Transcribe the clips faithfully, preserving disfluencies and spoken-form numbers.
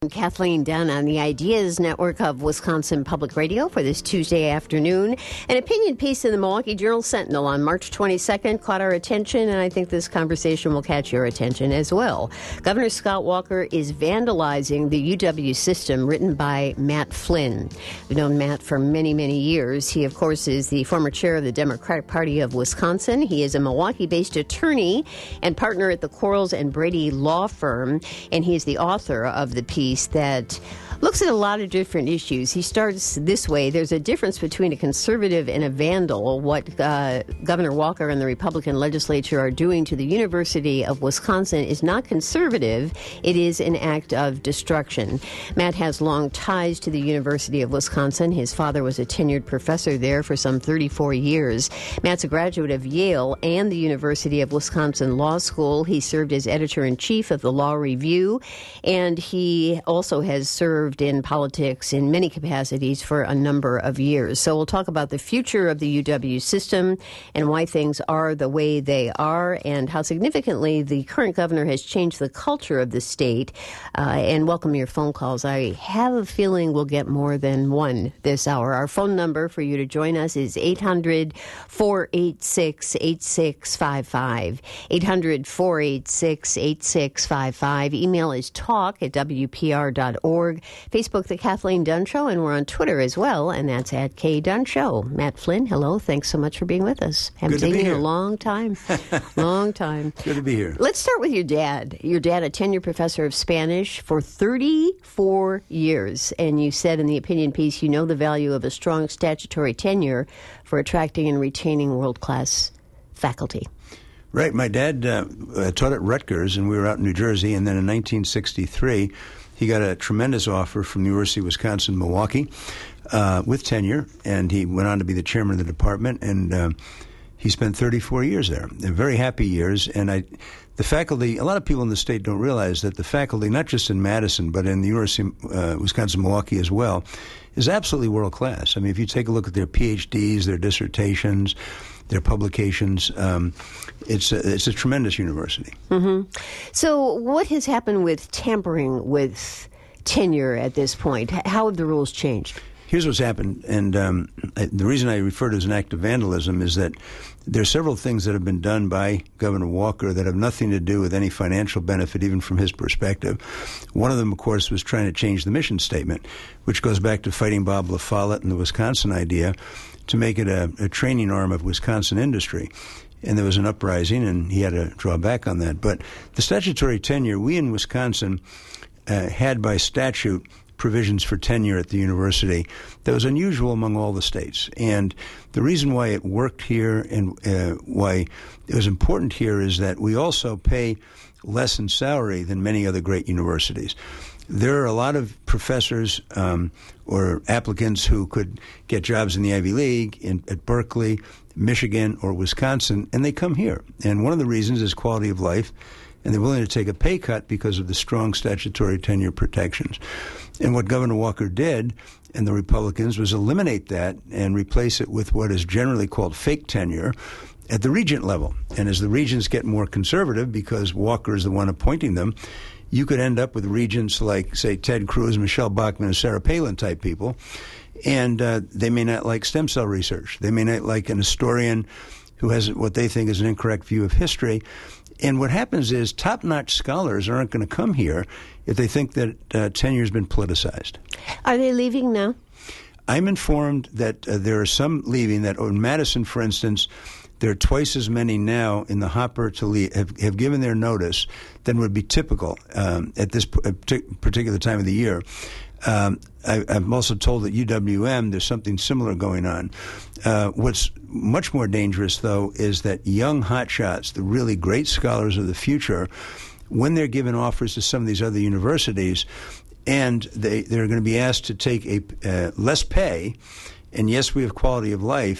Kathleen Dunn on the Ideas Network of Wisconsin Public Radio for this Tuesday afternoon. An opinion piece in the Milwaukee Journal-Sentinel on March twenty-second caught our attention, and I think this conversation will catch your attention as well. Governor Scott Walker is vandalizing the U W system, written by Matt Flynn. We've known Matt for many, many years. He, of course, is the former chair of the Democratic Party of Wisconsin. He is a Milwaukee-based attorney and partner at the Quarles and Brady law firm, and he is the author of the piece that looks at a lot of different issues. He starts this way. There's a difference between a conservative and a vandal. What uh, Governor Walker and the Republican legislature are doing to the University of Wisconsin is not conservative. It is an act of destruction. Matt has long ties to the University of Wisconsin. His father was a tenured professor there for some thirty-four years. Matt's a graduate of Yale and the University of Wisconsin Law School. He served as editor-in-chief of the Law Review, and he also has served in politics in many capacities for a number of years. So we'll talk about the future of the U W system and why things are the way they are and how significantly the current governor has changed the culture of the state, uh, and welcome your phone calls. I have a feeling we'll get more than one this hour. Our phone number for you to join us is eight hundred, four eight six, eight six five five. eight hundred, four eight six, eight six five five. Email is talk at W P R dot org. Facebook, The Kathleen Dunn Show, and we're on Twitter as well, and that's at K Dunn Show. Matt Flynn, hello. Thanks so much for being with us. Haven't seen you in a long time. long time. Good to be here. Let's start with your dad. Your dad, a tenured professor of Spanish for thirty-four years, and you said in the opinion piece you know the value of a strong statutory tenure for attracting and retaining world-class faculty. Right. My dad uh, taught at Rutgers, and we were out in New Jersey, and then in nineteen sixty-three, he got a tremendous offer from the University of Wisconsin-Milwaukee uh, with tenure, and he went on to be the chairman of the department, and uh, he spent thirty-four years there. They're very happy years, and I, the faculty, a lot of people in the state don't realize that the faculty, not just in Madison, but in the University of uh, Wisconsin-Milwaukee as well, is absolutely world-class. I mean, if you take a look at their P H Ds, their dissertations, their publications, um, it's a, it's a tremendous university. Mm-hmm. So what has happened with tampering with tenure at this point? How have the rules changed? Here's what's happened, and um, I, the reason I refer to it as an act of vandalism is that there are several things that have been done by Governor Walker that have nothing to do with any financial benefit, even from his perspective. One of them, of course, was trying to change the mission statement, which goes back to fighting Bob La Follette and the Wisconsin idea to make it a, a training arm of Wisconsin industry. And there was an uprising, and he had to draw back on that. But the statutory tenure, we in Wisconsin uh, had by statute provisions for tenure at the university that was unusual among all the states. And the reason why it worked here and uh, why it was important here is that we also pay less in salary than many other great universities. There are a lot of professors um, or applicants who could get jobs in the Ivy League, in, at Berkeley, Michigan, or Wisconsin, and they come here. And one of the reasons is quality of life, and they're willing to take a pay cut because of the strong statutory tenure protections. And what Governor Walker did, and the Republicans, was eliminate that and replace it with what is generally called fake tenure at the regent level. And as the regents get more conservative, because Walker is the one appointing them, you could end up with regents like, say, Ted Cruz, Michelle Bachmann, and Sarah Palin type people, and uh, they may not like stem cell research. They may not like an historian who has what they think is an incorrect view of history. And what happens is top-notch scholars aren't going to come here if they think that uh, tenure has been politicized. Are they leaving now? I'm informed that uh, there are some leaving, that in Madison, for instance, there are twice as many now in the hopper to leave, have, have given their notice than would be typical um, at this p- particular time of the year. Um, I, I'm also told that U W M, there's something similar going on. Uh, what's much more dangerous, though, is that young hotshots, the really great scholars of the future, when they're given offers to some of these other universities, and they, they're going to be asked to take a uh, less pay, and yes, we have quality of life,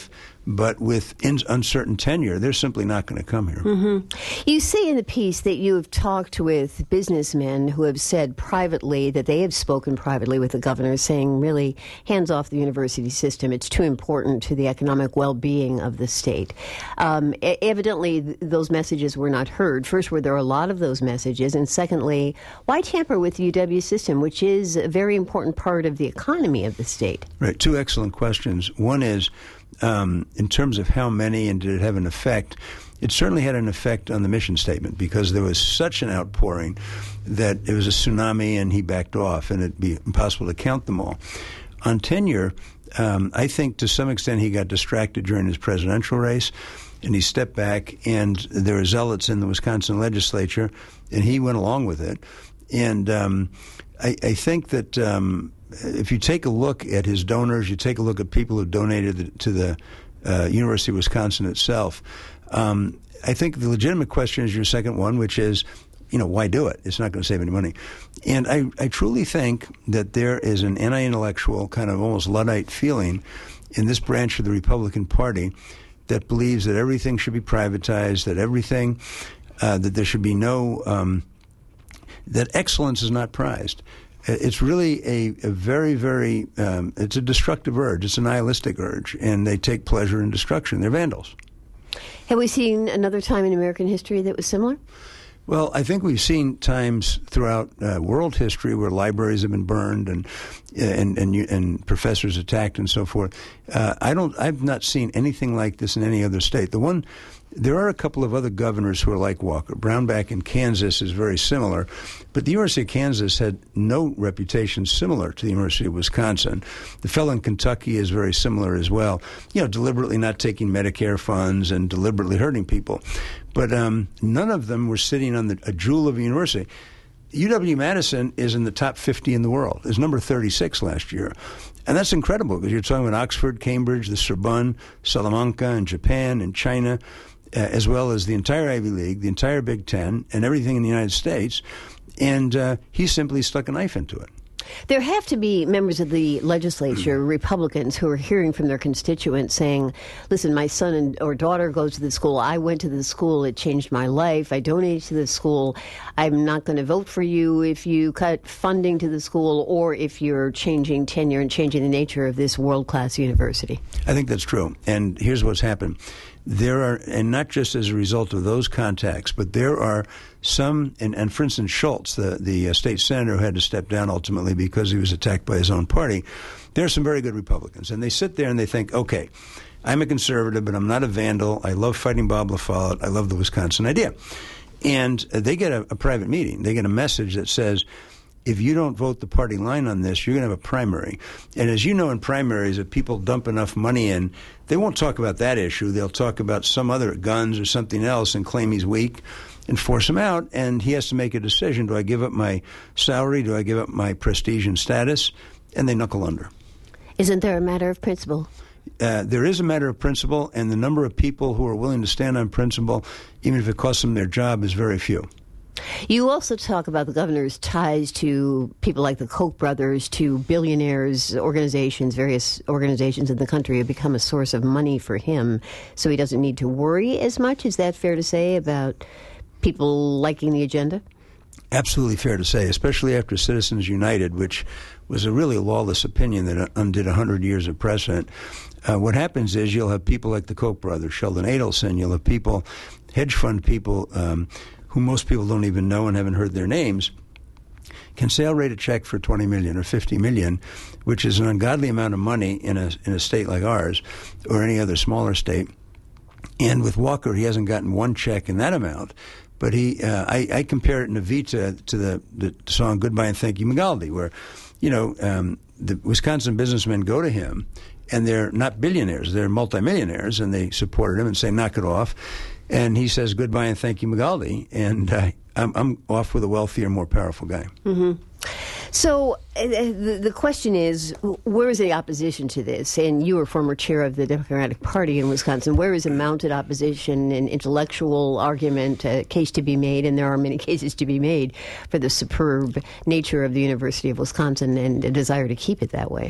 but with in- uncertain tenure, they're simply not going to come here. Mm-hmm. You say in the piece that you have talked with businessmen who have said privately that they have spoken privately with the governor, saying, really, hands off the university system. It's too important to the economic well-being of the state. Um, e- evidently, th- those messages were not heard. First, were there a lot of those messages? And secondly, why tamper with the U W system, which is a very important part of the economy of the state? Right. Two excellent questions. One is, um, in terms of how many and did it have an effect, it certainly had an effect on the mission statement because there was such an outpouring that it was a tsunami and he backed off and it'd be impossible to count them all. On tenure, um, I think to some extent he got distracted during his presidential race and he stepped back, and there were zealots in the Wisconsin legislature and he went along with it. And um, I, I think that um, if you take a look at his donors, you take a look at people who donated to the uh, University of Wisconsin itself, um, I think the legitimate question is your second one, which is, you know, why do it? It's not going to save any money. And I, I truly think that there is an anti-intellectual kind of almost Luddite feeling in this branch of the Republican Party that believes that everything should be privatized, that everything, uh, that there should be no, um, that excellence is not prized. It's really a, a very, very, um, it's a destructive urge. It's a nihilistic urge, and they take pleasure in destruction. They're vandals. Have we seen another time in American history that was similar? Well, I think we've seen times throughout uh, world history where libraries have been burned and and and, and professors attacked and so forth. Uh, I don't. I've not seen anything like this in any other state. The one, there are a couple of other governors who are like Walker. Brownback in Kansas is very similar, but the University of Kansas had no reputation similar to the University of Wisconsin. The fellow in Kentucky is very similar as well. You know, deliberately not taking Medicare funds and deliberately hurting people. But um, none of them were sitting on the, a jewel of a university. U W-Madison is in the top fifty in the world. It was number thirty-six last year. And that's incredible because you're talking about Oxford, Cambridge, the Sorbonne, Salamanca, and Japan, and China, uh, as well as the entire Ivy League, the entire Big Ten, and everything in the United States. And uh, he simply stuck a knife into it. There have to be members of the legislature, Republicans, who are hearing from their constituents saying, listen, my son and, or daughter goes to the school. I went to the school. It changed my life. I donated to the school. I'm not going to vote for you if you cut funding to the school or if you're changing tenure and changing the nature of this world-class university. I think that's true. And here's what's happened. There are, and not just as a result of those contacts, but there are some, and, and for instance, Schultz, the, the uh, state senator who had to step down ultimately because he was attacked by his own party, there are some very good Republicans. And they sit there and they think, okay, I'm a conservative, but I'm not a vandal. I love fighting Bob La Follette. I love the Wisconsin idea. And uh, they get a, a private meeting. They get a message that says, if you don't vote the party line on this, you're going to have a primary. And as you know, in primaries, if people dump enough money in, they won't talk about that issue. They'll talk about some other guns or something else and claim he's weak and force him out. And he has to make a decision. Do I give up my salary? Do I give up my prestige and status? And they knuckle under. Isn't there a matter of principle? Uh, there is a matter of principle, and the number of people who are willing to stand on principle, even if it costs them their job, is very few. You also talk about the governor's ties to people like the Koch brothers, to billionaires, organizations, various organizations in the country have become a source of money for him, so he doesn't need to worry as much. Is that fair to say about people liking the agenda? Absolutely fair to say, especially after Citizens United, which was a really lawless opinion that undid one hundred years of precedent. Uh, what happens is you'll have people like the Koch brothers, Sheldon Adelson, you'll have people, hedge fund people, um, who most people don't even know and haven't heard their names, can say, I'll write a check for twenty million dollars or fifty million dollars, which is an ungodly amount of money in a in a state like ours or any other smaller state. And with Walker, he hasn't gotten one check in that amount. But he, uh, I, I compare it in Evita to the, the song Goodbye and Thank You, Magaldi, where, you know, um, the Wisconsin businessmen go to him, and they're not billionaires, they're multimillionaires, and they supported him and say, knock it off. And he says, goodbye and thank you, Magaldi. And uh, I'm, I'm off with a wealthier, more powerful guy. Mm-hmm. So uh, the, the question is, where is the opposition to this? And you were former chair of the Democratic Party in Wisconsin. Where is a mounted opposition, an intellectual argument, a case to be made, and there are many cases to be made, for the superb nature of the University of Wisconsin and a desire to keep it that way?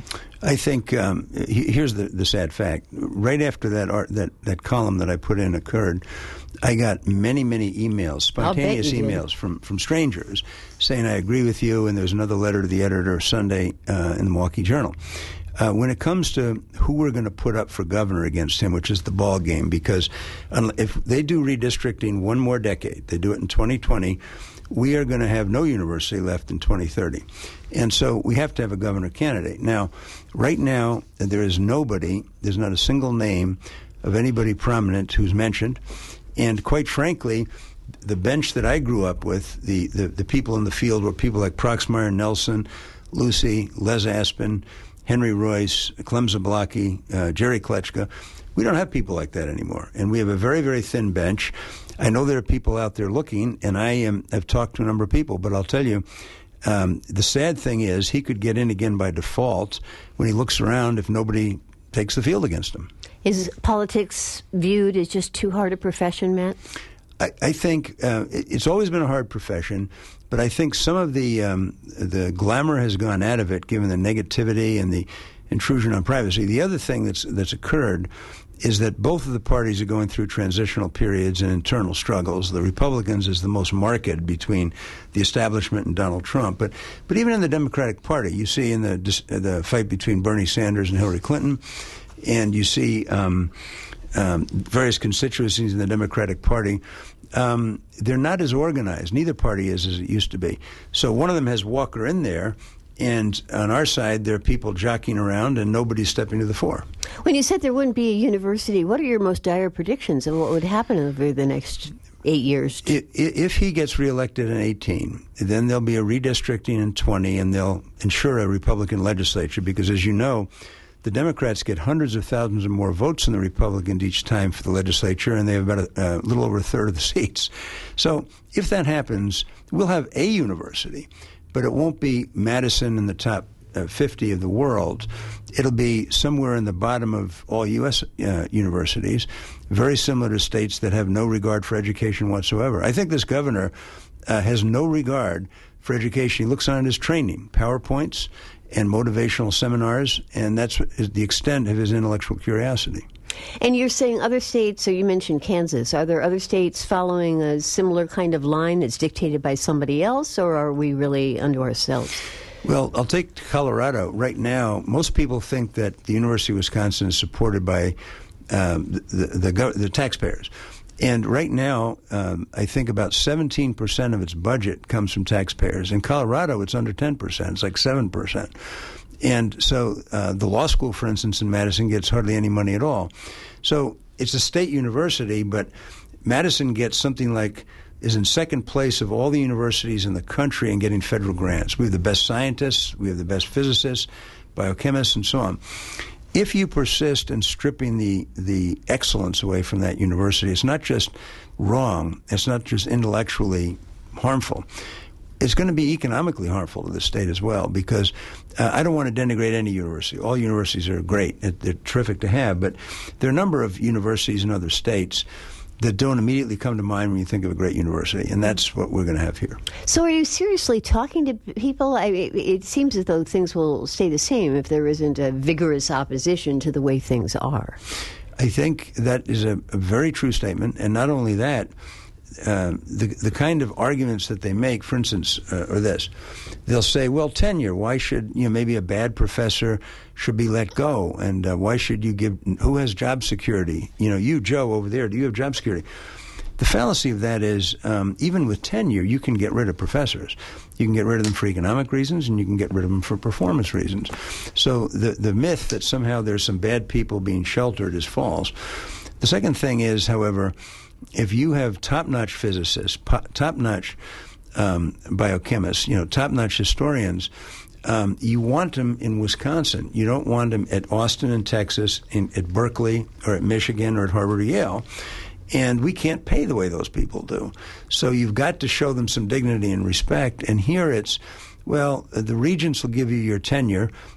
I think um, here's the, the sad fact. Right after that art, that, that column that I put in occurred, I got many, many emails, spontaneous emails from, from strangers saying, I agree with you, and there's another letter to the editor Sunday uh, in the Milwaukee Journal. Uh, when it comes to who we're going to put up for governor against him, which is the ball game, because if they do redistricting one more decade, they do it in twenty twenty, we are going to have no university left in twenty thirty. And so we have to have a governor candidate. Now, right now, there is nobody, there's not a single name of anybody prominent who's mentioned. And quite frankly, the bench that I grew up with, the, the, the people in the field were people like Proxmire Nelson, Lucy, Les Aspin, Henry Royce, Clem Zablocki, uh, Jerry Kletchka. We don't have people like that anymore. And we have a very, very thin bench. I know there are people out there looking, and I am, have talked to a number of people, but I'll tell you, um, the sad thing is he could get in again by default when he looks around if nobody takes the field against him. Is politics viewed as just too hard a profession, Matt? I, I think uh, it, it's always been a hard profession, but I think some of the um, the glamour has gone out of it, given the negativity and the intrusion on privacy. The other thing that's that's occurred is that both of the parties are going through transitional periods and internal struggles. The Republicans is the most marked between the establishment and Donald Trump. But but even in the Democratic Party, you see in the the fight between Bernie Sanders and Hillary Clinton, and you see um, um, various constituencies in the Democratic Party, um, they're not as organized. Neither party is as it used to be. So one of them has Walker in there, and on our side, there are people jockeying around and nobody's stepping to the fore. When you said there wouldn't be a university, what are your most dire predictions of what would happen over the next eight years? If he gets reelected in eighteen, then there'll be a redistricting in twenty, and they'll ensure a Republican legislature because, as you know, the Democrats get hundreds of thousands of more votes than the Republicans each time for the legislature, and they have about a, a little over a third of the seats. So if that happens, we'll have a university, but it won't be Madison in the top uh, fifty of the world. It'll be somewhere in the bottom of all U S uh, universities, very similar to states that have no regard for education whatsoever. I think this governor uh, has no regard for education. He looks on his training, PowerPoints and motivational seminars, and that's the extent of his intellectual curiosity. And you're saying other states, so you mentioned Kansas. Are there other states following a similar kind of line that's dictated by somebody else, or are we really unto ourselves? Well, I'll take Colorado. Right now, most people think that the University of Wisconsin is supported by um, the, the, the, the taxpayers. And right now, um, I think about seventeen percent of its budget comes from taxpayers. In Colorado, it's under ten percent. It's like seven percent. And so uh, the law school, for instance, in Madison gets hardly any money at all. So it's a state university, but Madison gets something like, is in second place of all the universities in the country in getting federal grants. We have the best scientists, we have the best physicists, biochemists, and so on. If you persist in stripping the, the excellence away from that university, it's not just wrong, it's not just intellectually harmful. It's going to be economically harmful to the state as well, because uh, I don't want to denigrate any university. All universities are great. They're terrific to have, but there are a number of universities in other states that don't immediately come to mind when you think of a great university, and that's what we're going to have here. So are you seriously talking to people? I, it, it seems as though things will stay the same if there isn't a vigorous opposition to the way things are. I think that is a, a very true statement, and not only that, uh, the, the kind of arguments that they make, for instance, uh, are this. They'll say, well, tenure, why should, you know, maybe a bad professor should be let go, and uh, why should you give, who has job security? You know, you, Joe, over there, do you have job security? The fallacy of that is, um, even with tenure, you can get rid of professors. You can get rid of them for economic reasons, and you can get rid of them for performance reasons. So the, the myth that somehow there's some bad people being sheltered is false. The second thing is, however, if you have top-notch physicists, po- top-notch um, biochemists, you know, top-notch historians, um, you want them in Wisconsin. You don't want them at Austin in Texas, in, at Berkeley, or at Michigan, or at Harvard or Yale. And we can't pay the way those people do. So you've got to show them some dignity and respect. And here it's, well, the regents will give you your tenure,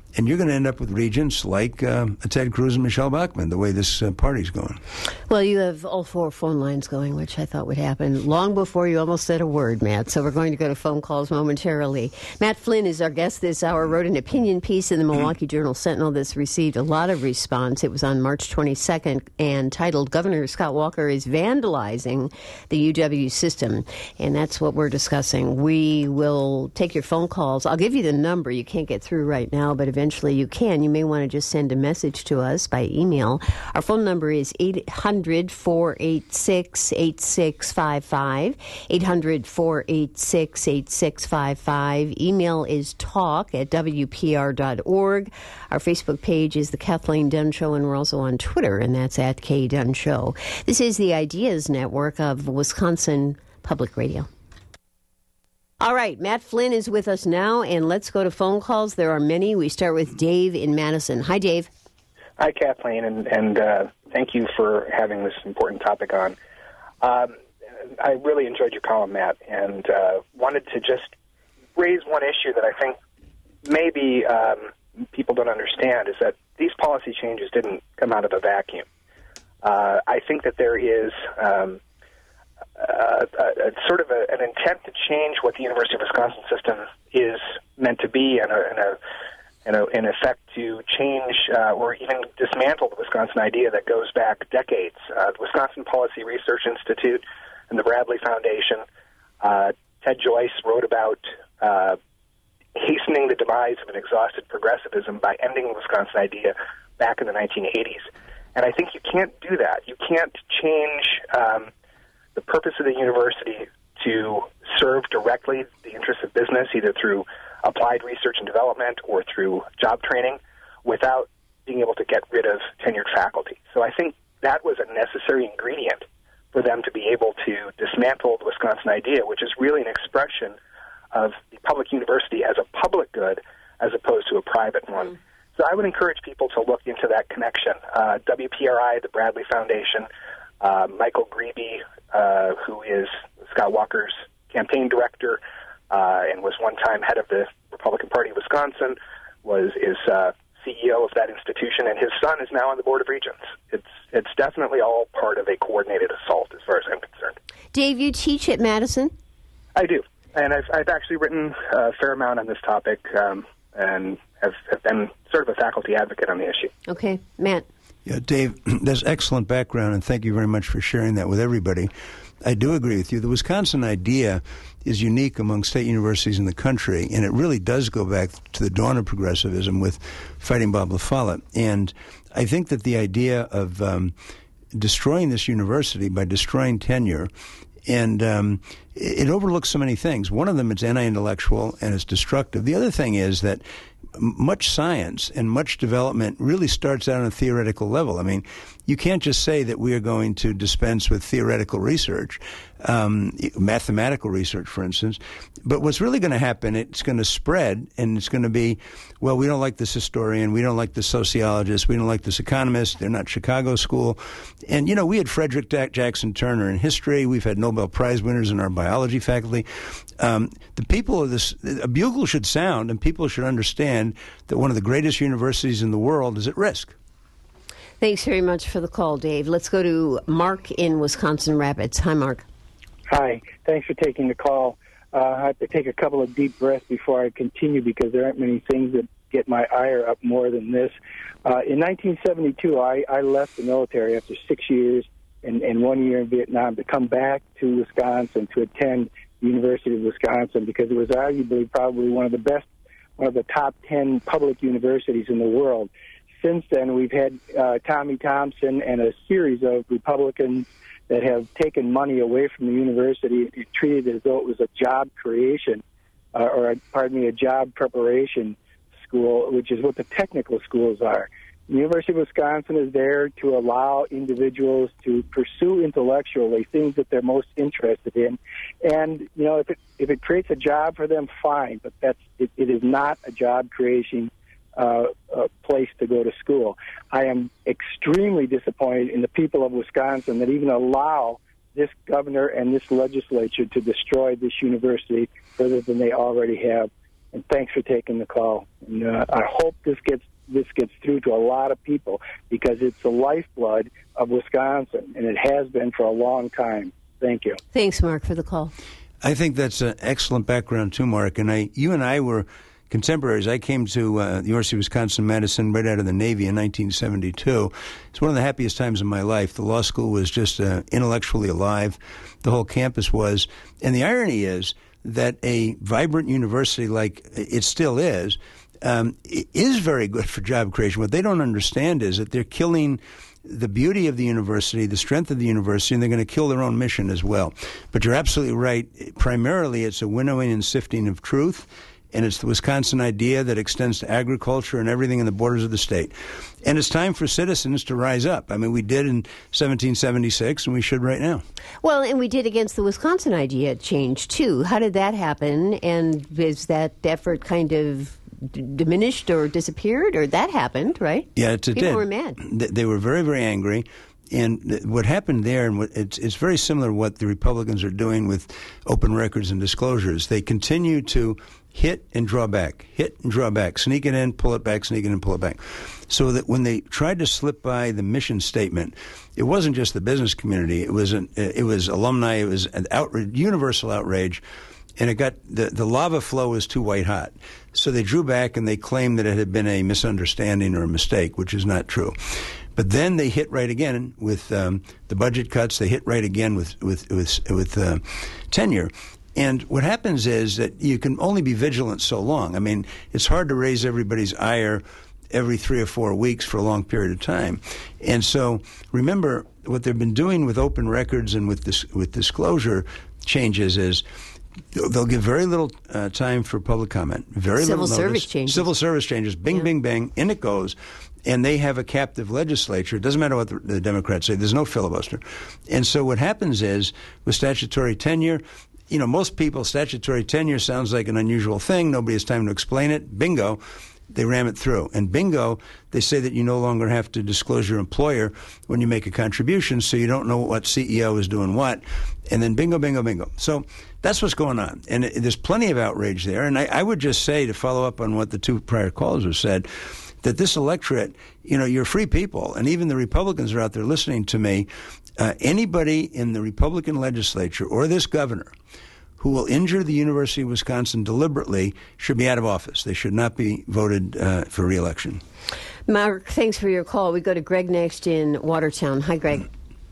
and you're going to end up with regents like uh, Ted Cruz and Michelle Bachmann, the way this uh, party's going. Well, you have all four phone lines going, which I thought would happen long before you almost said a word, Matt. So we're going to go to phone calls momentarily. Matt Flynn is our guest this hour, wrote an opinion piece in the Milwaukee Journal-Sentinel that's received a lot of response. It was on March twenty-second and titled, Governor Scott Walker is Vandalizing the U W System. And that's what we're discussing. We will take your phone calls. I'll give you the number. You can't get through right now, but eventually you can. You may want to just send a message to us by email. Our phone number is eight hundred, four eight six, eight six five five, eight hundred, four eight six, eight six five five. Email is talk at w p r dot org. Our Facebook page is The Kathleen Dunn Show, and we're also on Twitter, and that's at K Dunn Show. This is the Ideas Network of Wisconsin Public Radio. All right, Matt Flynn is with us now, and let's go to phone calls. There are many. We start with Dave in Madison. Hi, Dave. Hi, Kathleen, and, and uh, thank you for having this important topic on. Um, I really enjoyed your column, Matt, and uh, wanted to just raise one issue that I think maybe um, people don't understand, is that these policy changes didn't come out of a vacuum. Uh, I think that there is um, a, a, a sort of a, an intent to change what the University of Wisconsin system is meant to be, and a, and a In, a, in effect, to change uh, or even dismantle the Wisconsin idea that goes back decades. Uh, the Wisconsin Policy Research Institute and the Bradley Foundation, uh, Ted Joyce wrote about uh, hastening the demise of an exhausted progressivism by ending the Wisconsin idea back in the nineteen eighties. And I think you can't do that. You can't change um, the purpose of the university to serve directly the interests of business, either through applied research and development or through job training, without being able to get rid of tenured faculty. So I think that was a necessary ingredient for them to be able to dismantle the Wisconsin idea, which is really an expression of the public university as a public good as opposed to a private one. Mm. So I would encourage people to look into that connection. Uh, W P R I, the Bradley Foundation, uh, Michael Grebe, uh, who is Scott Walker's campaign director, Uh, and was one time head of the Republican Party of Wisconsin, was is uh, C E O of that institution, and his son is now on the Board of Regents. It's it's definitely all part of a coordinated assault, as far as I'm concerned. Dave, you teach at Madison? I do, and I've I've actually written a fair amount on this topic, um, and have, have been sort of a faculty advocate on the issue. Okay, Matt. Yeah, Dave, that's excellent background, and thank you very much for sharing that with everybody. I do agree with you. The Wisconsin idea is unique among state universities in the country, and it really does go back to the dawn of progressivism with Fighting Bob La Follette. And I think that the idea of um, destroying this university by destroying tenure, and um, it, it overlooks so many things. One of them is anti-intellectual and it's destructive. The other thing is that much science and much development really starts out on a theoretical level. I mean, you can't just say that we are going to dispense with theoretical research, um, mathematical research, for instance. But what's really going to happen, it's going to spread, and it's going to be, well, we don't like this historian, we don't like this sociologist, we don't like this economist, they're not Chicago school. And, you know, we had Frederick Jackson Turner in history, we've had Nobel Prize winners in our biology faculty. Um, the people of this, a bugle should sound, and people should understand that one of the greatest universities in the world is at risk. Thanks very much for the call, Dave. Let's go to Mark in Wisconsin Rapids. Hi, Mark. Hi. Thanks for taking the call. Uh, I have to take a couple of deep breaths before I continue because there aren't many things that get my ire up more than this. Uh, in nineteen seventy-two, I, I left the military after six years and, and one year in Vietnam to come back to Wisconsin to attend the University of Wisconsin because it was arguably probably one of the best, one of the top ten public universities in the world. Since then, we've had uh, Tommy Thompson and a series of Republicans that have taken money away from the university and treated it as though it was a job creation, uh, or, a, pardon me, a job preparation school, which is what the technical schools are. The University of Wisconsin is there to allow individuals to pursue intellectually things that they're most interested in. And, you know, if it, if it creates a job for them, fine, but that's it, it is not a job creation Uh, uh, place to go to school. I am extremely disappointed in the people of Wisconsin that even allow this governor and this legislature to destroy this university further than they already have. And thanks for taking the call. And, uh, I hope this gets this gets through to a lot of people because it's the lifeblood of Wisconsin, and it has been for a long time. Thank you. Thanks, Mark, for the call. I think that's an excellent background, too, Mark. And I, you and I were contemporaries. I came to uh, the University of Wisconsin-Madison right out of the Navy in nineteen seventy-two. It's one of the happiest times of my life. The law school was just uh, intellectually alive. The whole campus was. And the irony is that a vibrant university like it still is, um, is very good for job creation. What they don't understand is that they're killing the beauty of the university, the strength of the university, and they're going to kill their own mission as well. But you're absolutely right. Primarily, it's a winnowing and sifting of truth, and it's the Wisconsin idea that extends to agriculture and everything in the borders of the state. And it's time for citizens to rise up. I mean, we did in seventeen seventy-six, and we should right now. Well, and we did against the Wisconsin idea change, too. How did that happen? And is that effort kind of d- diminished or disappeared? Or that happened, right? Yeah, it, it People did. were mad. They were very, very angry. And what happened there, and what, it's, it's very similar to what the Republicans are doing with open records and disclosures. They continue to hit and draw back, hit and draw back, sneak it in, pull it back, sneak it in, pull it back. So that when they tried to slip by the mission statement, it wasn't just the business community. It was an, it was alumni. It was an outrage, universal outrage. And it got the, the lava flow was too white hot. So they drew back and they claimed that it had been a misunderstanding or a mistake, which is not true. But then they hit right again with um, the budget cuts. They hit right again with with with, with uh, tenure. And what happens is that you can only be vigilant so long. I mean, it's hard to raise everybody's ire every three or four weeks for a long period of time. And so remember, what they've been doing with open records and with this with disclosure changes is they'll give very little uh, time for public comment, very Civil little service notice. changes. Civil service changes, bing, Yeah. bing, bang, in it goes. And they have a captive legislature. It doesn't matter what the, the Democrats say. There's no filibuster. And so what happens is, with statutory tenure, you know, most people, statutory tenure sounds like an unusual thing. Nobody has time to explain it. Bingo. They ram it through. And bingo, they say that you no longer have to disclose your employer when you make a contribution, so you don't know what C E O is doing what. And then bingo, bingo, bingo. So that's what's going on. And it, there's plenty of outrage there. And I, I would just say, to follow up on what the two prior callers have said, that this electorate, you know, you're free people, and even the Republicans are out there listening to me. Uh, anybody in the Republican legislature or this governor who will injure the University of Wisconsin deliberately should be out of office. They should not be voted uh, for re-election. Mark, thanks for your call. We go to Greg next in Watertown. Hi, Greg.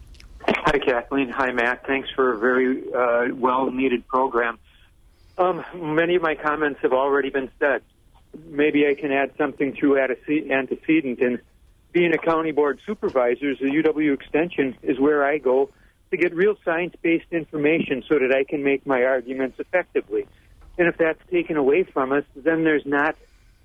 Hi, Kathleen. Hi, Matt. Thanks for a very uh, well-needed program. Um, many of my comments have already been said. Maybe I can add something to antecedent. And being a county board supervisor, the U W Extension is where I go to get real science-based information so that I can make my arguments effectively. And if that's taken away from us, then there's not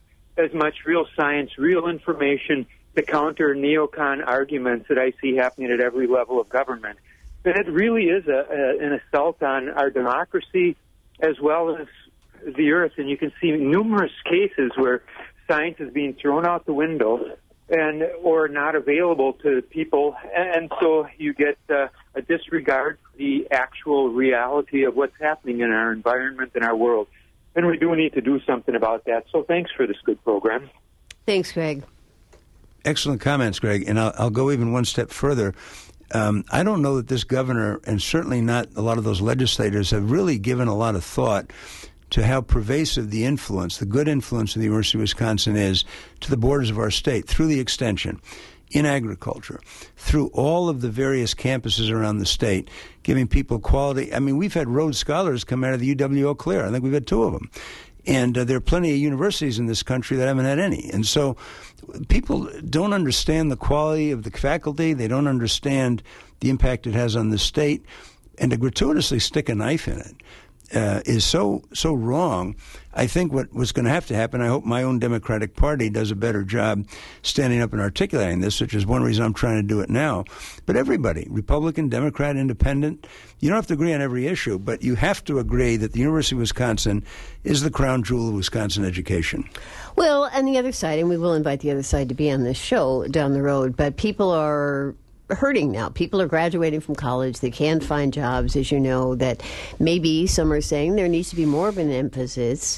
as much real science, real information to counter neocon arguments that I see happening at every level of government. And it really is a, a, an assault on our democracy as well as the earth. And you can see numerous cases where science is being thrown out the window and or not available to people. And so you get uh, a disregard for the actual reality of what's happening in our environment and our world. And we do need to do something about that. So thanks for this good program. Thanks, Greg. Excellent comments, Greg. And I'll, I'll go even one step further. Um, I don't know that this governor, and certainly not a lot of those legislators, have really given a lot of thought to how pervasive the influence, the good influence of the University of Wisconsin is to the borders of our state, through the extension, in agriculture, through all of the various campuses around the state, giving people quality. I mean, we've had Rhodes Scholars come out of the U W Eau Claire. I think we've had two of them. And uh, there are plenty of universities in this country that haven't had any. And so people don't understand the quality of the faculty. They don't understand the impact it has on the state. And to gratuitously stick a knife in it uh, is so so wrong. I think what was going to have to happen, I hope my own Democratic Party does a better job standing up and articulating this, which is one reason I'm trying to do it now. But everybody, Republican, Democrat, Independent, you don't have to agree on every issue, but you have to agree that the University of Wisconsin is the crown jewel of Wisconsin education. Well, and the other side, and we will invite the other side to be on this show down the road, but people are hurting now. People are graduating from college. They can't find jobs, as you know, that maybe some are saying there needs to be more of an emphasis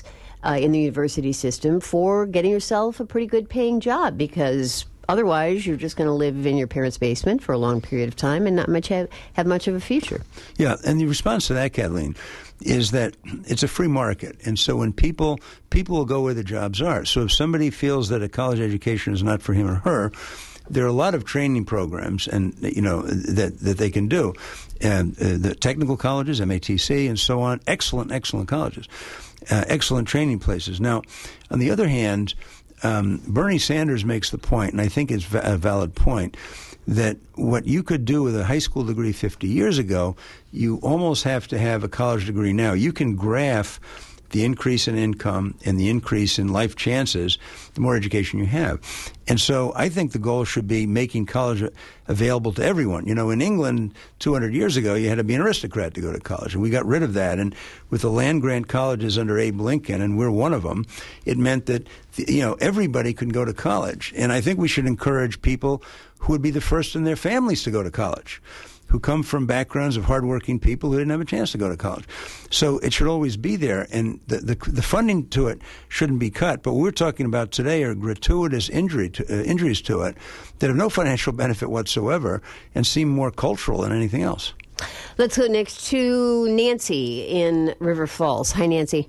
uh, in the university system for getting yourself a pretty good paying job, because otherwise you're just going to live in your parents' basement for a long period of time and not much have, have much of a future. Yeah, and the response to that, Kathleen, is that it's a free market. And so when people people will go where the jobs are. So if somebody feels that a college education is not for him or her, there are a lot of training programs, and you know that that they can do, and uh, the technical colleges, M A T C, and so on. Excellent, excellent colleges, uh, excellent training places. Now, on the other hand, um, Bernie Sanders makes the point, and I think it's a valid point, that what you could do with a high school degree fifty years ago, you almost have to have a college degree now. You can graph the increase in income and the increase in life chances, the more education you have. And so I think the goal should be making college available to everyone. You know, in England two hundred years ago, you had to be an aristocrat to go to college, and we got rid of that. And with the land-grant colleges under Abe Lincoln, and we're one of them, it meant that, you know, everybody could go to college. And I think we should encourage people who would be the first in their families to go to college, who come from backgrounds of hardworking people who didn't have a chance to go to college. So it should always be there, and the the, the funding to it shouldn't be cut. But what we're talking about today are gratuitous injury to, uh, injuries to it that have no financial benefit whatsoever and seem more cultural than anything else. Let's go next to Nancy in River Falls. Hi, Nancy.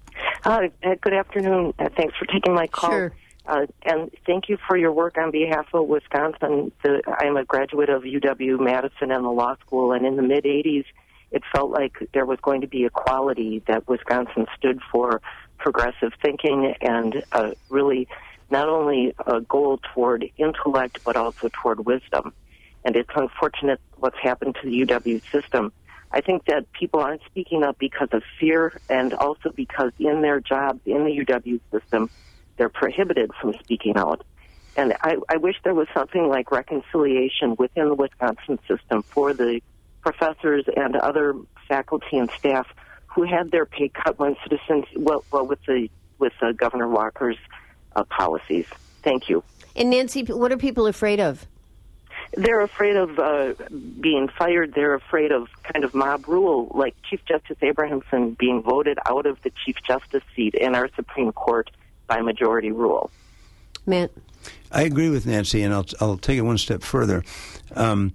Uh, good afternoon. Uh, thanks for taking my call. Sure. Uh, and thank you for your work on behalf of Wisconsin. The, I'm a graduate of U W-Madison and the law school, and in the mid-eighties, it felt like there was going to be equality, that Wisconsin stood for progressive thinking and uh, really not only a goal toward intellect, but also toward wisdom. And it's unfortunate what's happened to the U W system. I think that people aren't speaking up because of fear, and also because in their jobs in the U W system, they're prohibited from speaking out. And I, I wish there was something like reconciliation within the Wisconsin system for the professors and other faculty and staff who had their pay cut when citizens, well, well with the with uh, Governor Walker's uh, policies. Thank you. And Nancy, what are people afraid of? They're afraid of uh, being fired. They're afraid of kind of mob rule, like Chief Justice Abrahamson being voted out of the Chief Justice seat in our Supreme Court by majority rule. Matt? I agree with Nancy, and I'll, I'll take it one step further. Um,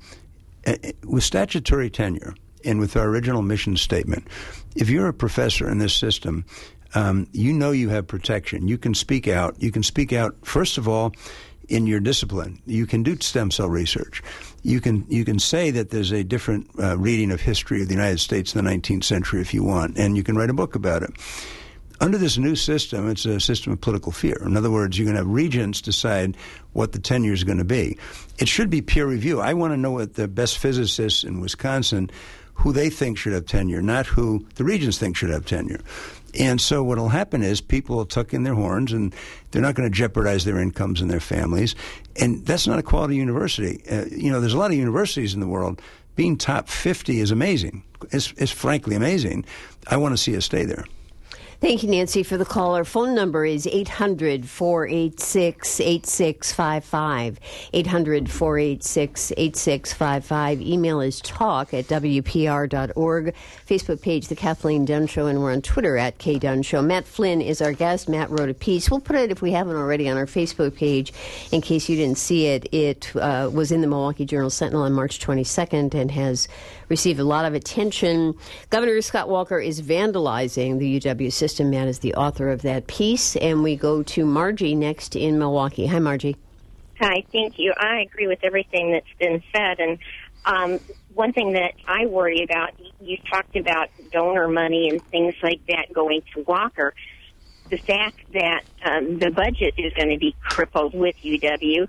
with statutory tenure and with our original mission statement, if you're a professor in this system, um, you know you have protection. You can speak out. You can speak out, first of all, in your discipline. You can do stem cell research. You can you can say that there's a different uh, reading of history of the United States in the nineteenth century if you want, and you can write a book about it. Under this new system, it's a system of political fear. In other words, you're going to have regents decide what the tenure is going to be. It should be peer review. I want to know what the best physicists in Wisconsin, who they think should have tenure, not who the regents think should have tenure. And so what will happen is people will tuck in their horns, and they're not going to jeopardize their incomes and their families. And that's not a quality university. Uh, you know, there's a lot of universities in the world. Being top fifty is amazing. It's, it's frankly amazing. I want to see us stay there. Thank you, Nancy, for the call. Our phone number is eight hundred, four eight six, eight six five five, eight hundred, four eight six, eight six five five. Email is talk at w p r dot org. Facebook page, The Kathleen Dunn Show, and we're on Twitter at K Dunn Show. Matt Flynn is our guest. Matt wrote a piece. We'll put it, if we haven't already, on our Facebook page in case you didn't see it. It uh, was in the Milwaukee Journal-Sentinel on March twenty-second and has received a lot of attention. Governor Scott Walker is vandalizing the U W system. Matt is the author of that piece. And we go to Margie next in Milwaukee. Hi, Margie. Hi, thank you. I agree with everything that's been said. And um, one thing that I worry about, you talked about donor money and things like that going to Walker. The fact that um, the budget is going to be crippled with U W,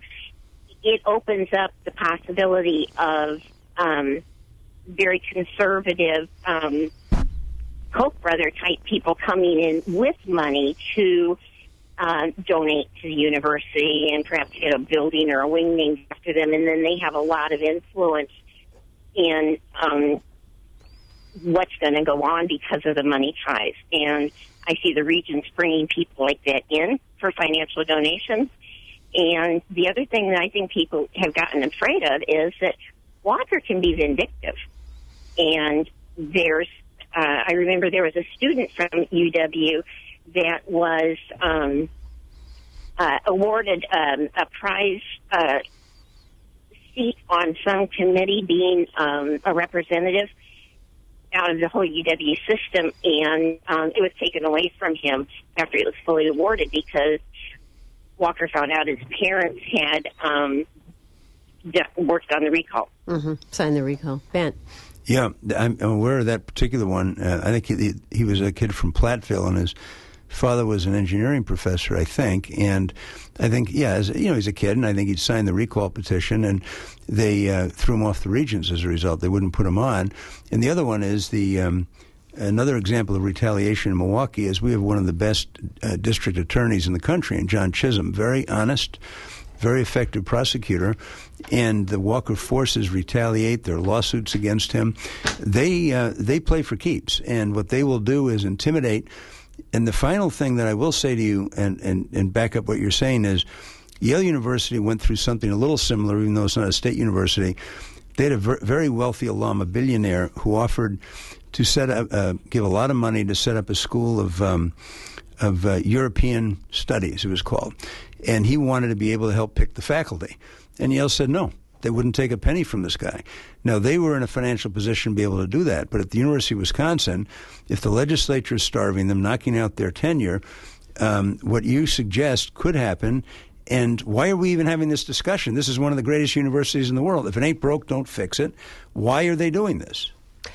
it opens up the possibility of um, very conservative um, Koch brother type people coming in with money to uh, donate to the university and perhaps get a building or a wing named after them, and then they have a lot of influence in um, what's going to go on because of the money ties. And I see the regions bringing people like that in for financial donations. And the other thing that I think people have gotten afraid of is that Walker can be vindictive. And there's Uh, I remember there was a student from U W that was um, uh, awarded um, a prize uh, seat on some committee, being um, a representative out of the whole U W system, and um, it was taken away from him after it was fully awarded because Walker found out his parents had um, worked on the recall. Mm-hmm. Signed the recall. Ben. Yeah, I'm aware of that particular one. Uh, I think he, he was a kid from Platteville, and his father was an engineering professor, I think. And I think, yeah, as, you know, he's a kid, and I think he'd signed the recall petition, and they uh, threw him off the regions as a result. They wouldn't put him on. And the other one is the um, another example of retaliation in Milwaukee is we have one of the best uh, district attorneys in the country, and John Chisholm, very honest, very effective prosecutor, and the Walker forces retaliate. There are lawsuits against him. They uh, they play for keeps, and what they will do is intimidate. And the final thing that I will say to you, and, and, and back up what you're saying, is Yale University went through something a little similar, even though it's not a state university. They had a ver- very wealthy alum, a billionaire, who offered to set up, uh, give a lot of money to set up a school of um, of uh, European studies, it was called. And he wanted to be able to help pick the faculty. And Yale said no. They wouldn't take a penny from this guy. Now, they were in a financial position to be able to do that. But at the University of Wisconsin, if the legislature is starving them, knocking out their tenure, um, what you suggest could happen. And why are we even having this discussion? This is one of the greatest universities in the world. If it ain't broke, don't fix it. Why are they doing this?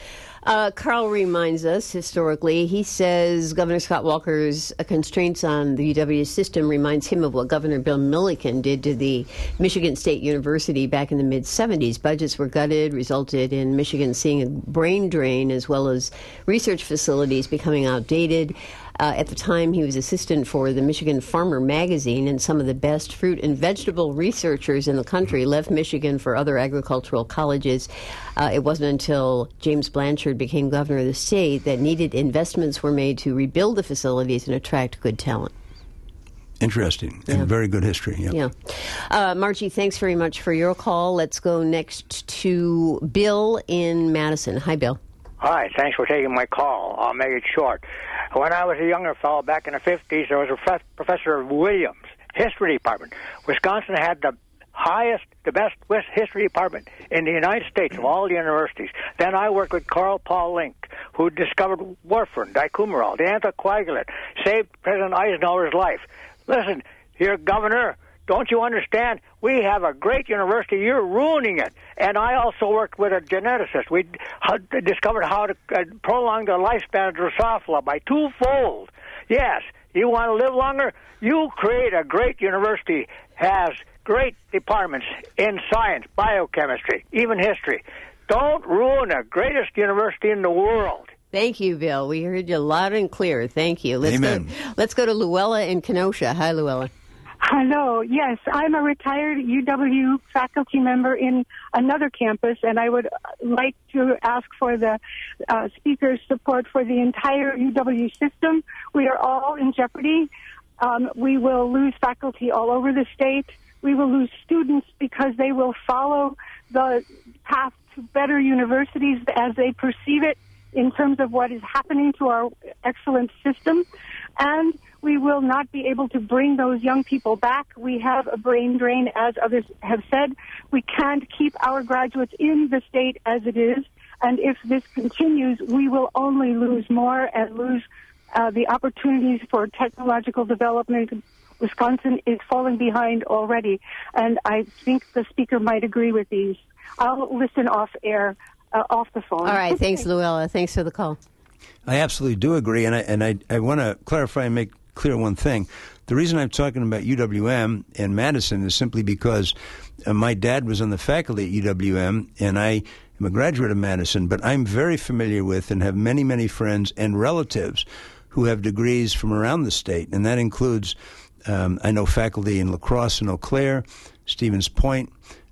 Uh, Carl reminds us, historically, he says Governor Scott Walker's uh, constraints on the U W system reminds him of what Governor Bill Milliken did to the Michigan State University back in the mid-seventies. Budgets were gutted, resulted in Michigan seeing a brain drain as well as research facilities becoming outdated. Uh, at the time, he was assistant for the Michigan Farmer magazine, and some of the best fruit and vegetable researchers in the country left Michigan for other agricultural colleges. Uh, it wasn't until James Blanchard became governor of the state that needed investments were made to rebuild the facilities and attract good talent. Interesting. Yeah. And very good history. Yeah. yeah. Uh, Margie, thanks very much for your call. Let's go next to Bill in Madison. Hi, Bill. Hi, thanks for taking my call. I'll make it short. When I was a younger fellow back in the fifties, there was a prof- professor of Williams, history department. Wisconsin had the highest, the best history department in the United States of all the universities. Then I worked with Carl Paul Link, who discovered warfarin, dicumarol, the anticoagulant, saved President Eisenhower's life. Listen, here, Governor, don't you understand? We have a great university. You're ruining it. And I also worked with a geneticist. We discovered how to prolong the lifespan of Drosophila by twofold. Yes, you want to live longer? You create a great university, has great departments in science, biochemistry, even history. Don't ruin the greatest university in the world. Thank you, Bill. We heard you loud and clear. Thank you. Let's Amen. Go, let's go to Luella in Kenosha. Hi, Luella. Hello. Yes, I'm a retired U W faculty member in another campus, and I would like to ask for the uh, speaker's support for the entire U W system. We are all in jeopardy. Um, we will lose faculty all over the state. We will lose students because they will follow the path to better universities as they perceive it in terms of what is happening to our excellent system. And we will not be able to bring those young people back. We have a brain drain, as others have said. We can't keep our graduates in the state as it is. And if this continues, we will only lose more and lose uh, the opportunities for technological development. Wisconsin is falling behind already. And I think the speaker might agree with these. I'll listen off air, uh, off the phone. All right. Thanks, Luella. Thanks for the call. I absolutely do agree, and I and I, I want to clarify and make clear one thing. The reason I'm talking about U W M and Madison is simply because uh, my dad was on the faculty at U W M, and I am a graduate of Madison, but I'm very familiar with and have many, many friends and relatives who have degrees from around the state, and that includes, um, I know faculty in La Crosse and Eau Claire, Stevens Point,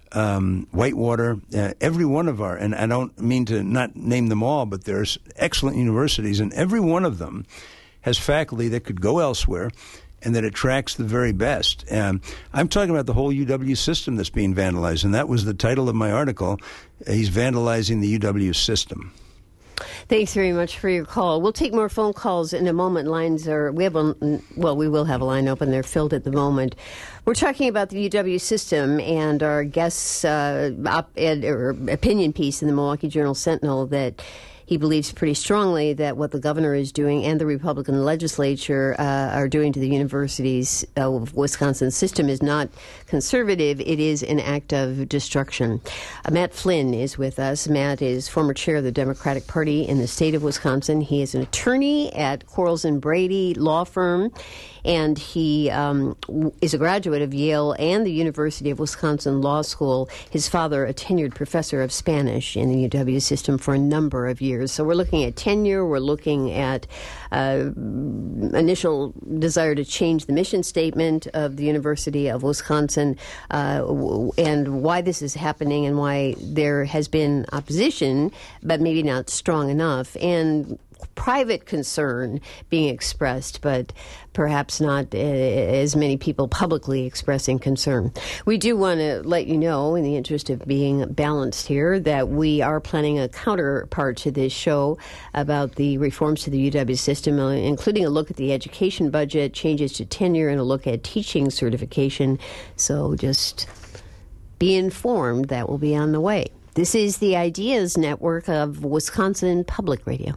Um, Whitewater, uh, every one of our, and I don't mean to not name them all, but there's excellent universities, and every one of them has faculty that could go elsewhere and that attracts the very best. Um, I'm talking about the whole U W system that's being vandalized, and that was the title of my article. He's vandalizing the U W system. Thanks very much for your call. We'll take more phone calls in a moment. Lines are, we have a, well, we will have a line open. They're filled at the moment. We're talking about the U W system, and our guest's uh, op-ed or opinion piece in the Milwaukee Journal Sentinel that he believes pretty strongly that what the governor is doing and the Republican legislature uh, are doing to the universities of Wisconsin's system is not conservative. It is an act of destruction. Uh, Matt Flynn is with us. Matt is former chair of the Democratic Party in the state of Wisconsin. He is an attorney at Quarles and Brady law firm, and he um, is a graduate of Yale and the University of Wisconsin Law School. His father, a tenured professor of Spanish in the U W system for a number of years. So we're looking at tenure, we're looking at uh, initial desire to change the mission statement of the University of Wisconsin, uh, and why this is happening and why there has been opposition, but maybe not strong enough, and private concern being expressed, but perhaps not uh, as many people publicly expressing concern. We do want to let you know, in the interest of being balanced here, that we are planning a counterpart to this show about the reforms to the U W system, including a look at the education budget, changes to tenure, and a look at teaching certification. So just be informed that will be on the way. This is the Ideas Network of Wisconsin Public Radio.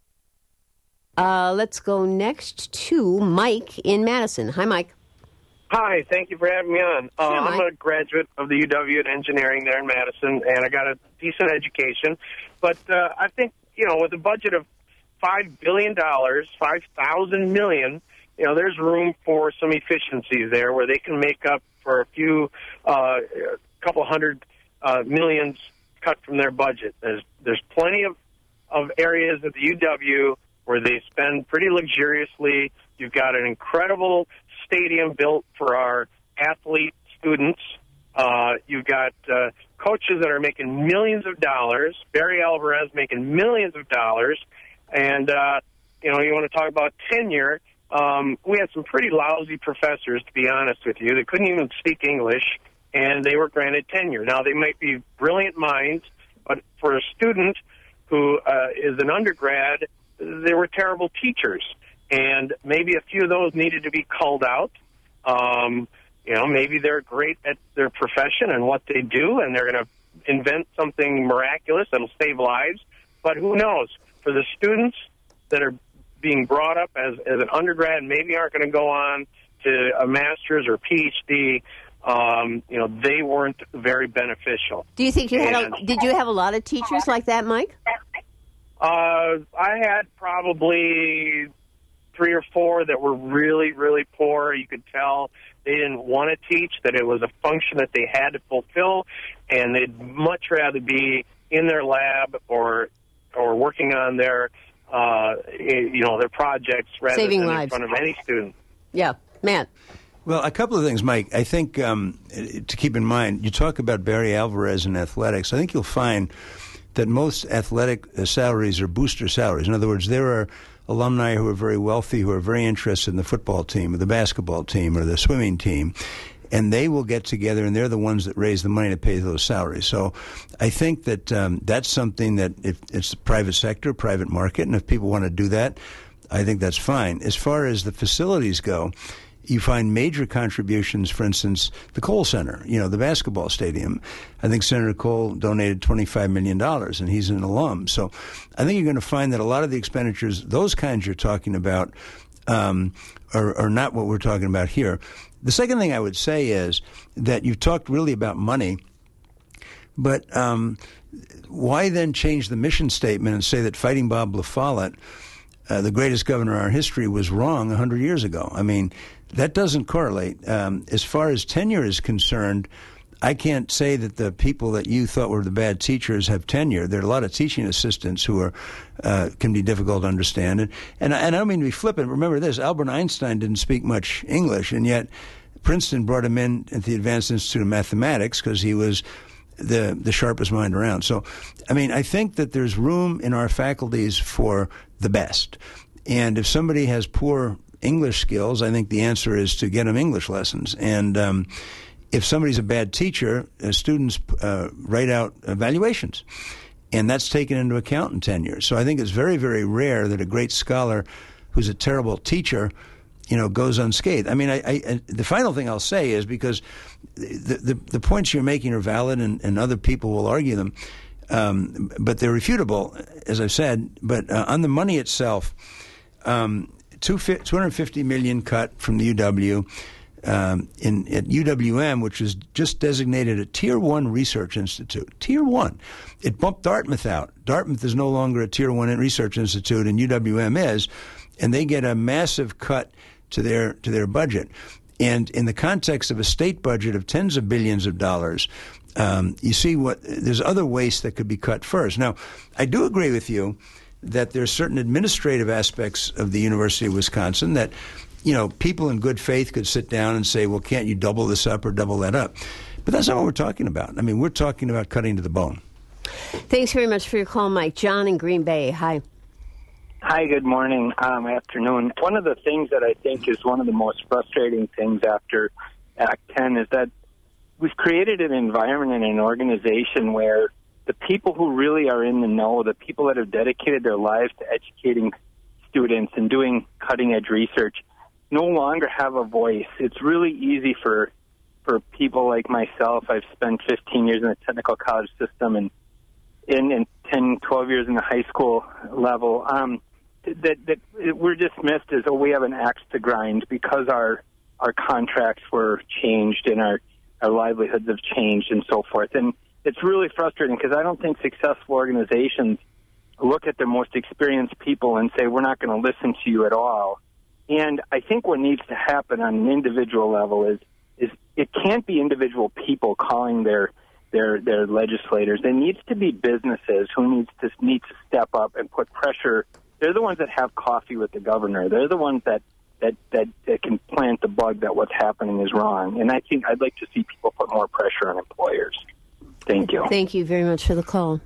Uh, let's go next to Mike in Madison. Hi, Mike. Hi, thank you for having me on. Uh, Sure, I'm Mike. a graduate of the U W in engineering there in Madison, and I got a decent education. But uh, I think, you know, with a budget of five billion dollars, five thousand million dollars, you know, there's room for some efficiencies there where they can make up for a few, uh, a couple hundred uh, millions cut from their budget. There's, there's plenty of, of areas at the U W where they spend pretty luxuriously. You've got an incredible stadium built for our athlete students. Uh, you've got uh, coaches that are making millions of dollars. Barry Alvarez making millions of dollars. And, uh, you know, you want to talk about tenure. Um, we had some pretty lousy professors, to be honest with you. They couldn't even speak English, and they were granted tenure. Now, they might be brilliant minds, but for a student who uh, is an undergrad, they were terrible teachers, and maybe a few of those needed to be culled out. Um, you know, maybe they're great at their profession and what they do, and they're going to invent something miraculous that'll save lives. But who knows? For the students that are being brought up as, as an undergrad, maybe aren't going to go on to a master's or P H D, um, you know, they weren't very beneficial. Do you think you had? And, A, did you have a lot of teachers like that, Mike? Uh, I had probably three or four that were really, really poor. You could tell they didn't want to teach, that it was a function that they had to fulfill, and they'd much rather be in their lab or or working on their, uh, you know, their projects rather Saving than lives. in front of any student. Yeah, Matt. Well, a couple of things, Mike. I think um, to keep in mind, you talk about Barry Alvarez in athletics. I think you'll find that most athletic uh, salaries are booster salaries. In other words, there are alumni who are very wealthy, who are very interested in the football team or the basketball team or the swimming team, and they will get together, and they're the ones that raise the money to pay those salaries. So I think that um, that's something that if it's the private sector, private market, and if people want to do that, I think that's fine. As far as the facilities go, you find major contributions, for instance, the Cole Center, you know, the basketball stadium. I think Senator Cole donated twenty-five million dollars, and he's an alum. So I think you're going to find that a lot of the expenditures, those kinds you're talking about, um, are, are not what we're talking about here. The second thing I would say is that you've talked really about money, but um, why then change the mission statement and say that Fighting Bob La Follette, uh, the greatest governor in our history, was wrong one hundred years ago? I mean, that doesn't correlate. Um, as far as tenure is concerned, I can't say that the people that you thought were the bad teachers have tenure. There are a lot of teaching assistants who are uh, can be difficult to understand. And, and, and I don't mean to be flippant. Remember this, Albert Einstein didn't speak much English, and yet Princeton brought him in at the Advanced Institute of Mathematics because he was the the sharpest mind around. So, I mean, I think that there's room in our faculties for the best. And if somebody has poor English skills, I think the answer is to get them English lessons. And um, if somebody's a bad teacher, uh, students uh, write out evaluations. and that's taken into account in tenure. So I think it's very, very rare that a great scholar who's a terrible teacher, you know, goes unscathed. I mean, I, I, the final thing I'll say is, because the, the, the points you're making are valid, and, and other people will argue them, um, but they're refutable, as I've said. But uh, on the money itself, um, two hundred fifty million dollars cut from the U W. Um, in at U W M, which is just designated a Tier One research institute. Tier One. It bumped Dartmouth out. Dartmouth is no longer a Tier One research institute, and U W M is, and they get a massive cut to their to their budget. And in the context of a state budget of tens of billions of dollars, um, you see what there's other waste that could be cut first. Now, I do agree with you that there are certain administrative aspects of the University of Wisconsin that, you know, people in good faith could sit down and say, well, can't you double this up or double that up? But that's not what we're talking about. I mean, we're talking about cutting to the bone. Thanks very much for your call, Mike. John in Green Bay. Hi. Hi, good morning, um, afternoon. One of the things that I think is one of the most frustrating things after Act ten is that we've created an environment and an organization where the people who really are in the know, the people that have dedicated their lives to educating students and doing cutting-edge research, no longer have a voice. It's really easy for for people like myself. I've spent fifteen years in the technical college system and in, in ten, twelve years in the high school level. Um, that, that we're dismissed as, oh, we have an axe to grind because our our contracts were changed and our, our livelihoods have changed and so forth. And it's really frustrating because I don't think successful organizations look at their most experienced people and say, we're not going to listen to you at all. And I think what needs to happen on an individual level is is it can't be individual people calling their their their legislators. There needs to be businesses who needs to need to step up and put pressure. They're the ones that have coffee with the governor. They're the ones that that, that, that can plant the bug that what's happening is wrong. And I think I'd like to see people put more pressure on employers. Thank you. Thank you very much for the call.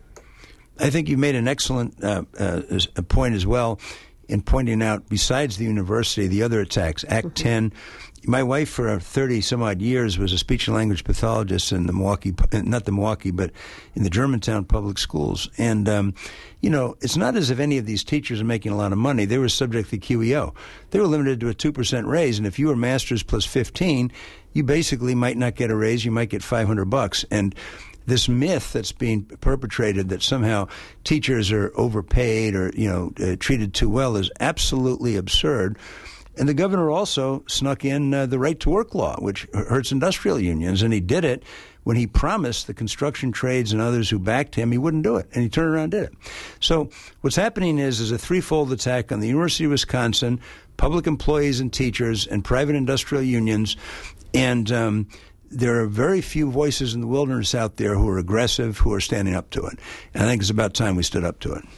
I think you made an excellent uh, uh, point as well in pointing out, besides the university, the other attacks. Act mm-hmm. ten. My wife, for thirty some odd years, was a speech and language pathologist in the Milwaukee, not the Milwaukee, but in the Germantown public schools. And, um, you know, it's not as if any of these teachers are making a lot of money. They were subject to Q E O. They were limited to a two percent raise. And if you were master's plus fifteen, you basically might not get a raise. You might get five hundred bucks. And this myth that's being perpetrated that somehow teachers are overpaid or, you know, uh, treated too well is absolutely absurd. And the governor also snuck in uh, the right to work law, which hurts industrial unions. And he did it when he promised the construction trades and others who backed him he wouldn't do it. And he turned around and did it. So what's happening is, is a threefold attack on the University of Wisconsin, public employees and teachers, and private industrial unions. And um, there are very few voices in the wilderness out there who are aggressive, who are standing up to it. And I think it's about time we stood up to it.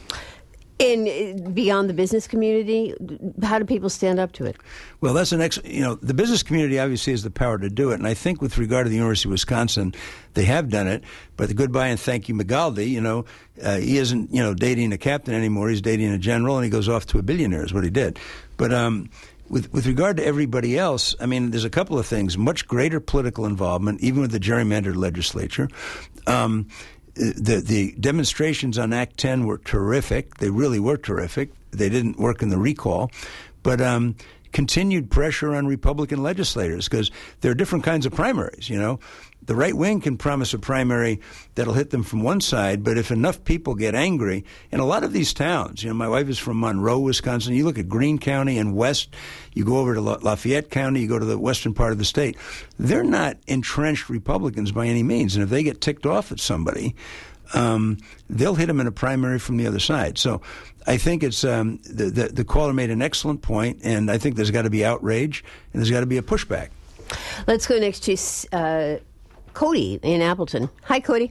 And beyond the business community, how do people stand up to it? Well, that's an ex. You know, the business community obviously has the power to do it, and I think with regard to the University of Wisconsin, they have done it. But the goodbye and thank you, McGaldy. You know, uh, he isn't you know dating a captain anymore. He's dating a general, and he goes off to a billionaire. Is what he did. But um, with with regard to everybody else, I mean, there's a couple of things: much greater political involvement, even with the gerrymandered legislature. Um, The the demonstrations on Act ten were terrific. They really were terrific. They didn't work in the recall. But um, continued pressure on Republican legislators, because there are different kinds of primaries, you know. The right wing can promise a primary that'll hit them from one side, but if enough people get angry, and a lot of these towns, you know, my wife is from Monroe, Wisconsin. You look at Greene County and West, you go over to Lafayette County, you go to the western part of the state. They're not entrenched Republicans by any means, and if they get ticked off at somebody, um, they'll hit them in a primary from the other side. So I think it's um, the, the, the caller made an excellent point, and I think there's got to be outrage, and there's got to be a pushback. Let's go next to uh, Cody in Appleton. Hi, Cody.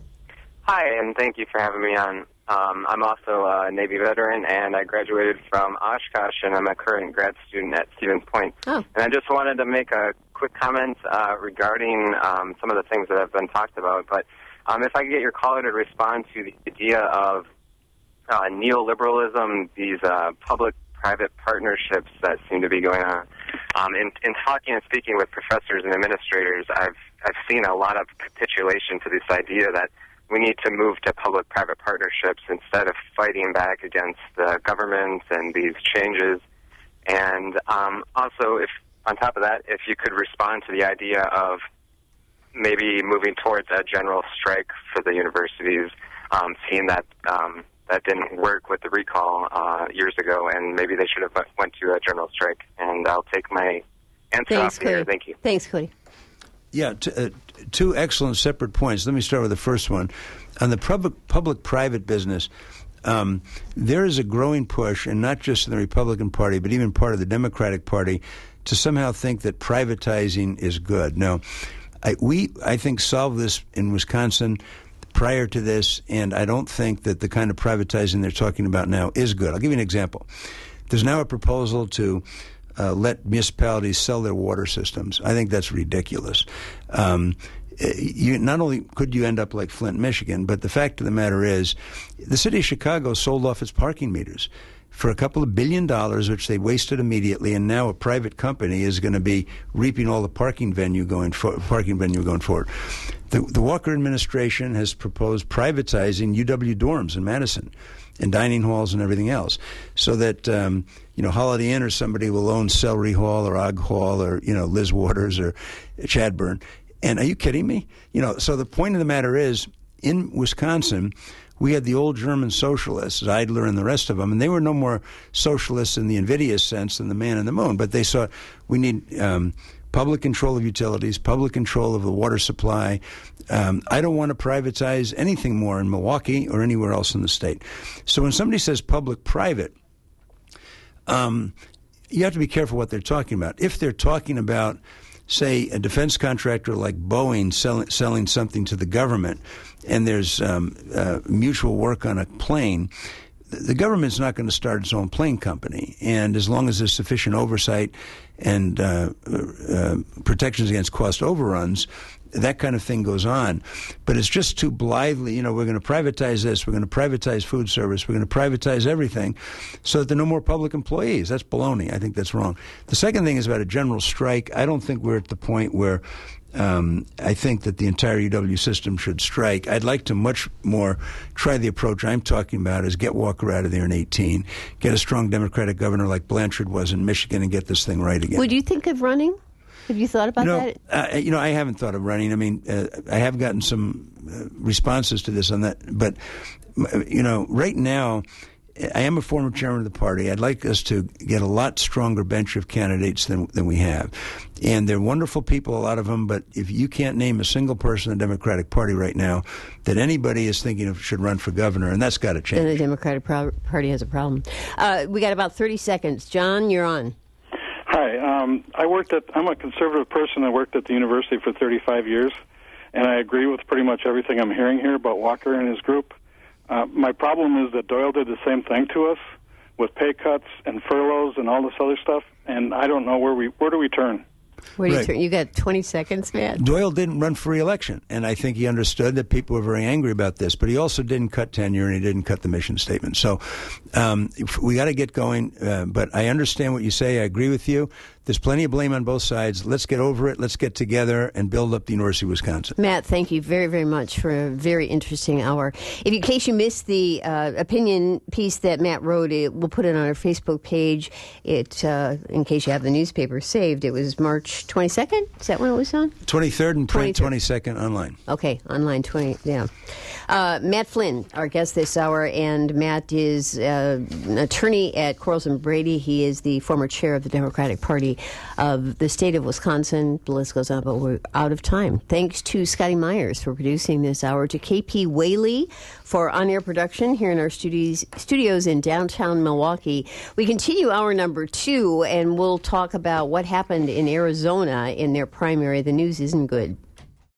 Hi, and thank you for having me on. Um, I'm also a Navy veteran, and I graduated from Oshkosh, and I'm a current grad student at Stevens Point. Oh. And I just wanted to make a quick comment uh, regarding um, some of the things that have been talked about. But um, if I could get your caller to respond to the idea of uh, neoliberalism, these uh, public-private partnerships that seem to be going on. Um, in, in talking and speaking with professors and administrators, I've I've seen a lot of capitulation to this idea that we need to move to public-private partnerships instead of fighting back against the government and these changes. And um, also, if on top of that, if you could respond to the idea of maybe moving towards a general strike for the universities, um, seeing that um, that didn't work with the recall uh, years ago, and maybe they should have went to a general strike. And I'll take my answer Thanks, off here. Cody. Thank you. Thanks, Cody. Yeah, t- uh, two excellent separate points. Let me start with the first one. On the public, public-private business, um, there is a growing push, and not just in the Republican Party, but even part of the Democratic Party, to somehow think that privatizing is good. No, I, we, I think, solved this in Wisconsin prior to this, and I don't think that the kind of privatizing they're talking about now is good. I'll give you an example. There's now a proposal to uh, let municipalities sell their water systems. I think that's ridiculous. Um, you, not only could you end up like Flint, Michigan, but the fact of the matter is the city of Chicago sold off its parking meters for a couple of billion dollars, which they wasted immediately, and now a private company is going to be reaping all the parking venue going for, parking venue going forward. The, the Walker administration has proposed privatizing U W dorms in Madison, and dining halls and everything else, so that um, you know Holiday Inn or somebody will own Celery Hall or Og Hall or you know Liz Waters or Chadburn. And are you kidding me? You know. So the point of the matter is, in Wisconsin, we had the old German socialists, Zeidler and the rest of them, and they were no more socialists in the invidious sense than the man in the moon. But they saw we need um, public control of utilities, public control of the water supply. Um, I don't want to privatize anything more in Milwaukee or anywhere else in the state. So when somebody says public-private, um, you have to be careful what they're talking about. If they're talking about, say, a defense contractor like Boeing sell, selling something to the government, and there's um, uh, mutual work on a plane, the government's not going to start its own plane company. And as long as there's sufficient oversight and uh, uh, protections against cost overruns, that kind of thing goes on. But it's just too blithely, you know, we're going to privatize this, we're going to privatize food service, we're going to privatize everything so that there are no more public employees. That's baloney. I think that's wrong. The second thing is about a general strike. I don't think we're at the point where Um, I think that the entire U W system should strike. I'd like to much more try the approach I'm talking about, is get Walker out of there in eighteen, get a strong Democratic governor like Blanchard was in Michigan, and get this thing right again. Would you think of running? Have you thought about you know, that? Uh, you know, I haven't thought of running. I mean, uh, I have gotten some uh, responses to this on that. But, you know, right now, I am a former chairman of the party. I'd like us to get a lot stronger bench of candidates than than we have. And they're wonderful people, a lot of them, but if you can't name a single person in the Democratic Party right now that anybody is thinking of should run for governor, and that's got to change. Then the Democratic pro- Party has a problem. Uh, we got about thirty seconds. John, you're on. Hi. Um, I worked at, I'm a conservative person. I worked at the university for thirty-five years, and I agree with pretty much everything I'm hearing here about Walker and his group. Uh, my problem is that Doyle did the same thing to us with pay cuts and furloughs and all this other stuff, and I don't know where we where do we turn. Where do you Right. turn? You got twenty seconds, Matt. Doyle didn't run for re-election, and I think he understood that people were very angry about this, but he also didn't cut tenure and he didn't cut the mission statement. So um, we got to get going, uh, but I understand what you say. I agree with you. There's plenty of blame on both sides. Let's get over it. Let's get together and build up the University of Wisconsin. Matt, thank you very, very much for a very interesting hour. If in case you missed the uh, opinion piece that Matt wrote, it, we'll put it on our Facebook page. It, uh, in case you have the newspaper saved, it was March twenty-second. Is that when it was on? twenty-third and print, twenty-third. twenty-second online. Okay, online twenty. Yeah, uh, Matt Flynn, our guest this hour, and Matt is uh, an attorney at Quarles and Brady. He is the former chair of the Democratic Party of the state of Wisconsin. The list goes on, but we're out of time. Thanks to Scotty Myers for producing this hour, to K P Whaley for on-air production here in our studios, studios in downtown Milwaukee. We continue hour number two, and we'll talk about what happened in Arizona in their primary. The news isn't good.